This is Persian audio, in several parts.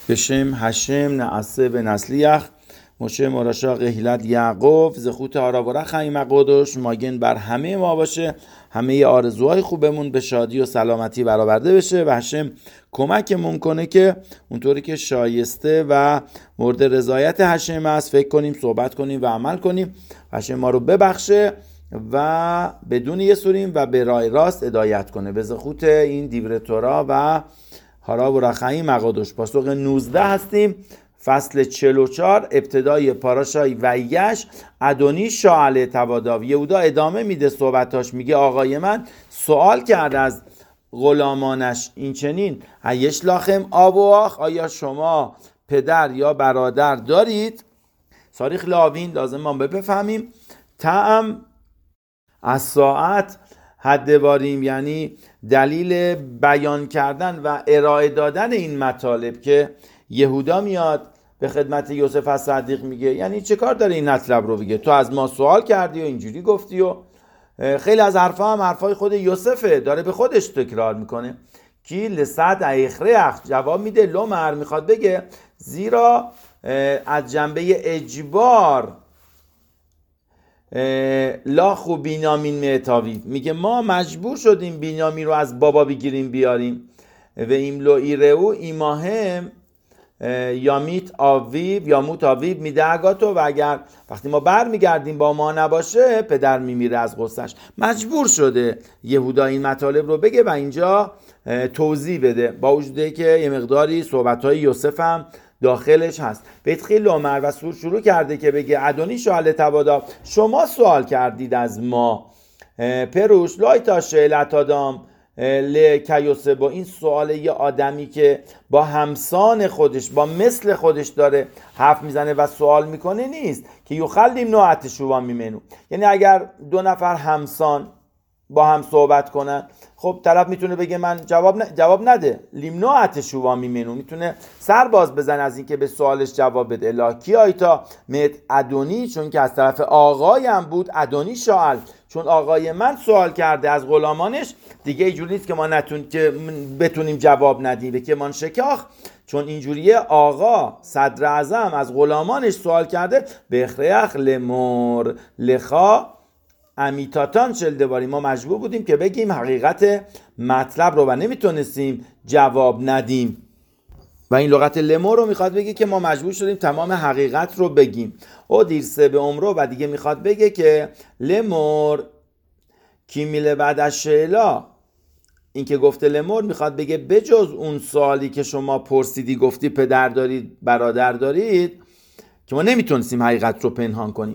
בשם השם נעשה ונצליח. מشه مراشا قهلت یعقوب زخوت آراورا خیم قدوش ماگن بر همه ما باشه، همه آرزوهای خوبمون به شادی و سلامتی برآورده بشه و هشم کمکمون کنه که اونطوری که شایسته و مورد رضایت هشم است فکر کنیم، صحبت کنیم و عمل کنیم. هشم ما رو ببخشه و بدون یسوریم و به راه راست هدایت کنه. به زخوت این دیور تورا و هارا و رخیم مقادوش پاسخ 19 هستیم، فصل 44 ابتدای پاراشای ویش. ادونی شاعله تباداو، یهودا ادامه میده صحبتاش، میگه آقای من سوال کرد از غلامانش این چنین: ایش لاخم آب و آخ، آیا شما پدر یا برادر دارید؟ ساریخ لاوین لازم ما بفهمیم تعم از ساعت حد واریم، یعنی دلیل بیان کردن و ارائه دادن این مطالب که یهودا میاد به خدمت یوسف از صدیق میگه یعنی چه کار داره این مطلب رو بگه؟ تو از ما سوال کردی و اینجوری گفتی و خیلی از حرفا هم حرفای خود یوسفه، داره به خودش تکرار میکنه. کی لسد ایخره جواب میده لومر، میخواد بگه زیرا از جنبه اجبار لا خوب بینیامین معتاوی، میگه ما مجبور شدیم بینیامین رو از بابا بگیریم بیاریم و ایملو ایرهو ایماهم یامیت آویب یاموت آویب میده اگاتو، و اگر وقتی ما بر میگردیم با ما نباشه پدر میمیره از غصهش. مجبور شده یهودا این مطالب رو بگه و اینجا توضیح بده، با وجوده که یه مقداری صحبتهای یوسف هم داخلش هست. بیتخیل لومر و سور شروع کرده که بگه ادونی شاله تبادا، شما سوال کردید از ما. پروش لایتا شیلت آدام لکیوسه، با این سوال یه آدمی که با همسان خودش با مثل خودش داره حرف میزنه و سوال میکنه نیست که یخلیم نوعت شوان میمنو، یعنی اگر دو نفر همسان با هم صحبت کنن خب طرف میتونه بگه من جواب نده، لیمنوعت شوان میمنو، میتونه سر باز بزن از این که به سوالش جواب بده. الاکی آیتا مت ادونی، چون که از طرف آقایم بود، ادونی شاعل، چون آقای من سوال کرده از غلامانش، دیگه اینجوری نیست که ما که بتونیم جواب ندیم که من شکاخ، چون اینجوریه آقا صدر اعظم از غلامانش سوال کرده به اخریخ لمر لخا امیتاتان چلدواری، ما مجبور بودیم که بگیم حقیقت مطلب رو و نمیتونستیم جواب ندیم. و این لغت لمر رو میخواد بگه که ما مجبور شدیم تمام حقیقت رو بگیم. او دیرسه به عمرو، و دیگه میخواد بگه که لمر کی میله بعد از شیلا، این که گفته لمر میخواد بگه بجز اون سوالی که شما پرسیدی گفتی پدر دارید برادر دارید که ما نمیتونستیم حقیقت رو پنهان کنیم.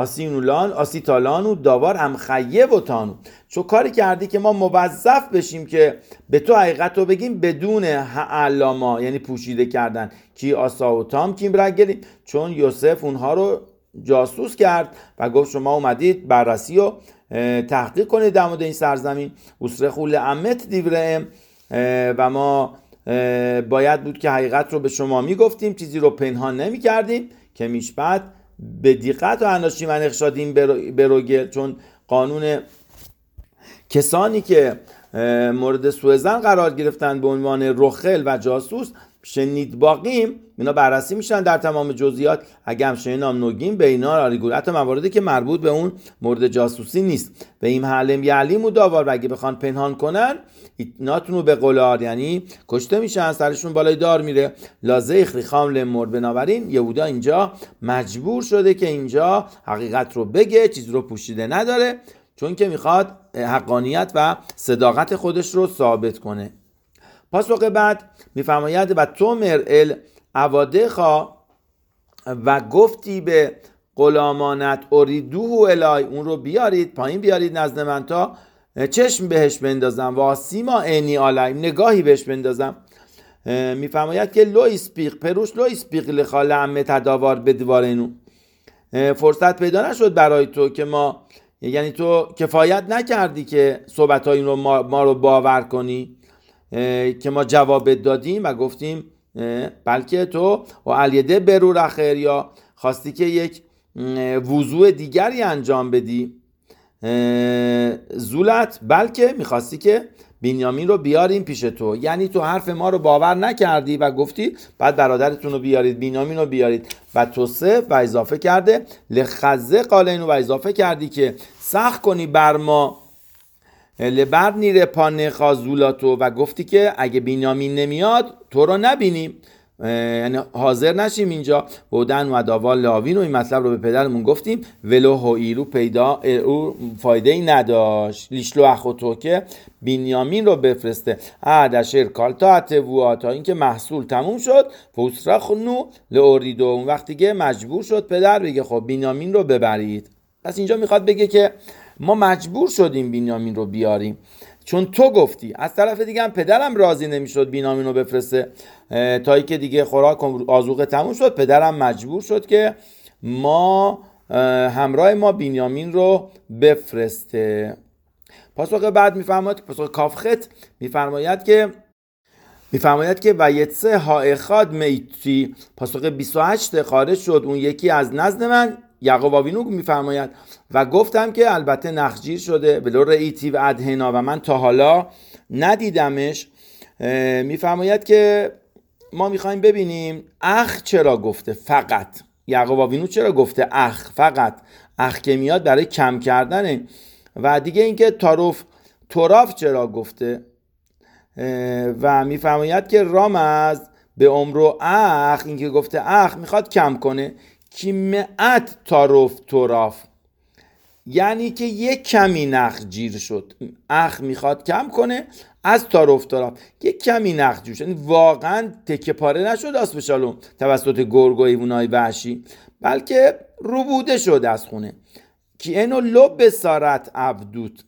آسی تالانو داوار هم خیه و تانو، چون کاری کردی که ما موظف بشیم که به تو حقیقت رو بگیم بدون علاما، یعنی پوشیده کردن. کی آسا و تام کیم رگلیم، چون یوسف اونها رو جاسوس کرد و گفت شما اومدید بررسی و تحقیق کنید در مورد این سرزمین. اسرخول امت دیورم، و ما باید بود که حقیقت رو به شما میگفتیم، چیزی رو پنهان نمی کردیم که میشبت به دقت و اناشی من اخشادیم بروگل، چون قانون کسانی که مورد سوء ظن قرار گرفتن به عنوان رخل و جاسوس شنید باقیم، اینا بررسی میشن در تمام جزئیات. اگه هم شنام نوگیم به اینا آریگول، حتی مواردی که مربوط به اون مورد جاسوسی نیست. به این حلم یعلیم و داوار، و اگه بخوان پنهان کنن ایتناتونو به قلار، یعنی کشته میشن، سرشون بالای دار میره. لازه اخریخام لمر، بنابراین یهودا اینجا مجبور شده که اینجا حقیقت رو بگه، چیز رو پوشیده نداره، چون که میخواد حقانیت و صداقت خودش رو ثابت کنه. پاسخ بعد میفرماید و تو مرئل عوادخا، و گفتی به غلامانت اوریدوه الای، اون رو بیارید پایین، بیارید نزد من تا چشم بهش بندازم، و سیما اینی آلایم، نگاهی بهش بندازم. میفرماید که لو اسپیق پروش لو اسپیق لخال عمه تداوار بدوارینو، فرصت پیدا نشد برای تو که ما، یعنی تو کفایت نکردی که صحبت‌های این رو ما رو باور کنی که ما جواب دادیم و گفتیم، بلکه تو و علیده برو رخیر، یا خواستی که یک وضوع دیگری انجام بدی، زولت، بلکه میخواستی که بنیامین رو بیاریم پیش تو. یعنی تو حرف ما رو باور نکردی و گفتی بعد برادرتون رو بیارید، بنیامین رو بیارید. و توصف و اضافه کرده لخزه قالینو و اضافه کردی که سخت کنی بر ما لبر نیره پانه خازولاتو و گفتی که اگه بنیامین نمیاد تو رو نبینیم، یعنی حاضر نشیم اینجا. بودن و داوال لاوین و این مطلب رو به پدرمون گفتیم ولو هویرو پیدا او فایده ای نداشت لیشلو اخوتو که بنیامین رو بفرسته دشر کالتا اتووا تا اینکه محصول تموم شد فوسرخنو لاوریدو اون وقتی که مجبور شد پدر بگه خب بنیامین رو ببرید. پس اینجا میخواد بگه که ما مجبور شدیم بنیامین رو بیاریم چون تو گفتی. از طرف دیگه هم پدرم راضی نمیشد بنیامین رو بفرسته تا اینکه دیگه خوراک آذوقه تموم شد، پدرم مجبور شد که همراه ما بنیامین رو بفرسته. پاسخ بعد میفرماید، پاسخ کافخت میفرماید که و یتسه ها اخاد میتی، پاسخ 28 خارج شد اون یکی از نزد من. یعقوب آوینو میفرماید و گفتم که البته نخجیر شده ولو رئیتی و ادهنا و من تا حالا ندیدمش. میفرماید که ما میخوایم ببینیم اخ چرا گفته فقط، یعقوب آوینو چرا گفته اخ فقط، اخ که میاد برای کم کردنه. و دیگه اینکه توراف چرا گفته و میفرماید که رامز به عمرو اخ، اینکه گفته اخ میخواد کم کنه کیمعت توراف، یعنی که یک کمی نخ جیر شد. اخ میخواد کم کنه از توراف یک کمی نخ جیر شد، یعنی واقعا تکه پاره نشد آسپ شالوم توسط گرگ و حیوانای وحشی، بلکه روبوده شد از خونه. کی اینو لب سارت عبدوت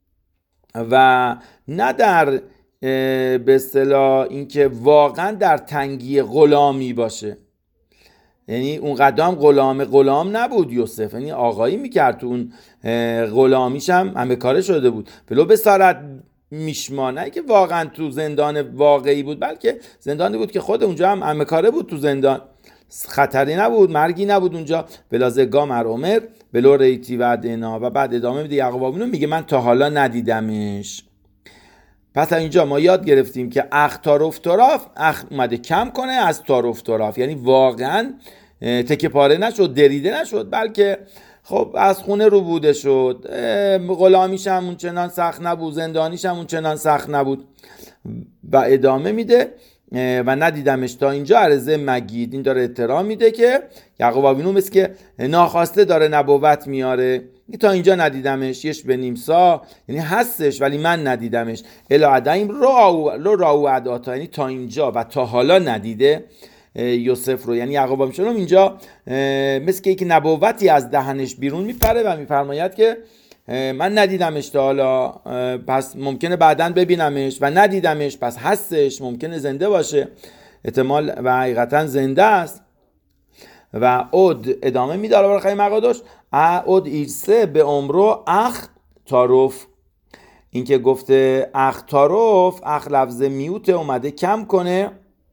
و نه در به اصطلاح اینکه واقعا در تنگی غلامی باشه، یعنی اون قدام غلام نبود یوسف، یعنی آقایی میکرد تو اون غلامیش هم همه کاره شده بود. ولو به سارت میشمانه که واقعا تو زندان واقعی بود، بلکه زندانی بود که خود اونجا هم همه کاره بود، تو زندان خطری نبود، مرگی نبود اونجا. بلازگا مر عمر بلو ریتی و دینا. و بعد ادامه میده یعقوب آوینو میگه من تا حالا ندیدمش. پس اینجا ما یاد گرفتیم که اخ توراف اخ اومده کم کنه از توراف، یعنی واقعا تکه پاره نشد، دریده نشد، بلکه خب از خونه رو بوده شد. غلامیش هم اون چنان سخت نبود، زندانیش هم اون چنان سخت نبود. و ادامه میده و ندیدمش. تا اینجا عرضه مگید این داره احترام میده که یعقوب آوینو مثل که ناخواسته داره نبوت میاره. تا اینجا ندیدمش، یش به نیمسا یعنی هستش ولی من ندیدمش. الا عدایم راو عداتا، یعنی تا اینجا و تا حالا ندیده یوسف رو. یعنی یعقوب آوینو اینجا مثل که یک نبوتی از دهنش بیرون میپره و میفرماید که من ندیدمش تا حالا، پس ممکنه بعداً ببینمش و ندیدمش، پس هستش، ممکنه زنده باشه، احتمال و حقیقتاً زنده است. و اود ادامه میداره برای خیلی مقادش اود ایرسه به عمرو اخ تاروف، این که گفته اخ تاروف، اخ لفظ میوت اومده کم کنه،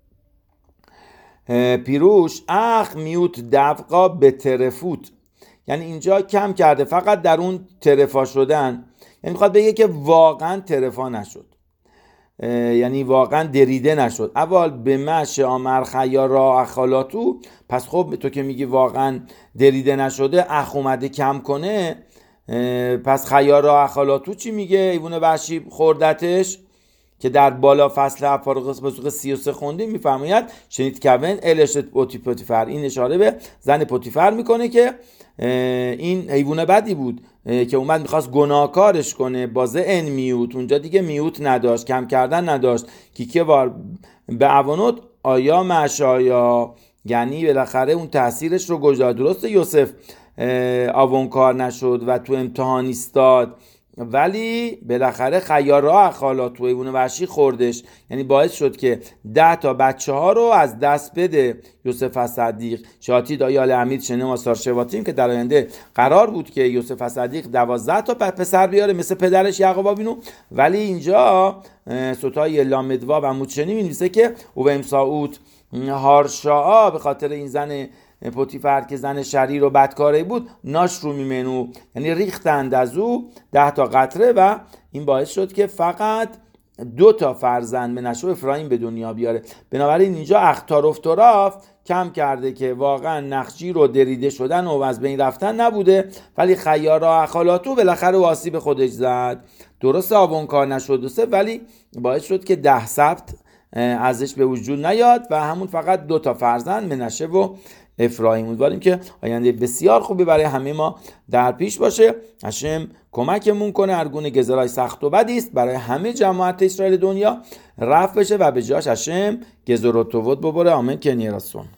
پیروش اخ میوت دفقا به ترفوت، یعنی اینجا کم کرده فقط در اون ترفا شدن، یعنی میخواد بگه که واقعا ترفا نشد، یعنی واقعا دریده نشد. اول به مش آمر خیا را اخالاتو، پس خب تو که میگی واقعا دریده نشده، اخ اومده کم کنه، پس خیا را اخالاتو چی میگه؟ ایوون وحشی خوردتش که در بالا فصل افارقس بسوق 33 خوندیم. میفرماید شنید کون الشت پوتیفر، این اشاره به زن پوتیفر میکنه که این حیوان بدی بود که اومد میخواست گناهکارش کنه، بازه ان میوت، اونجا دیگه میوت نداشت، کم کردن نداشت، که وار به عوانوت آیا مشایا، یعنی بالاخره اون تاثیرش رو گذاشت. درسته یوسف آونکار نشد و تو امتحان ایستاد، ولی بالاخره خیارا خالات و ایوون وحشی خوردش، یعنی باعث شد که 10 تا بچه ها رو از دست بده یوسف صدیق. شاتی دایال امید شنه ماسار شواتیم که در آینده قرار بود که یوسف صدیق 12 تا پسر بیاره مثل پدرش یعقوب آوینو، ولی اینجا ستای لامدوا و موچنی می‌نویسه که او امساوت هارشا، به خاطر این زن پوتیفر که زن شریر و بدکاره بود، ناش رو میمنو، یعنی ریختند از او 10 تا قطره و این باعث شد که فقط 2 فرزند منشه و افرایم به دنیا بیاره. بنابراین اینجا اخطار افتراف کم کرده که واقعا نخجیر رو دریده شدن و از بین رفتن نبوده، ولی خیارا اخالاتو بالاخره واسی به خودش زد. درست آون کار نشد ولی باعث شد که 10 سبت ازش به وجود نیاد و همون فقط 2 فرزند منشه و افرایم. امیدواریم که آینده بسیار خوبی برای همه ما در پیش باشه. هشم کمکمون کنه هر گونه گزارای سخت و بدی است برای همه جماعت اسرائیل دنیا رفع بشه و به جاش هشم گزر و توت ببره. آمین که نیرسون.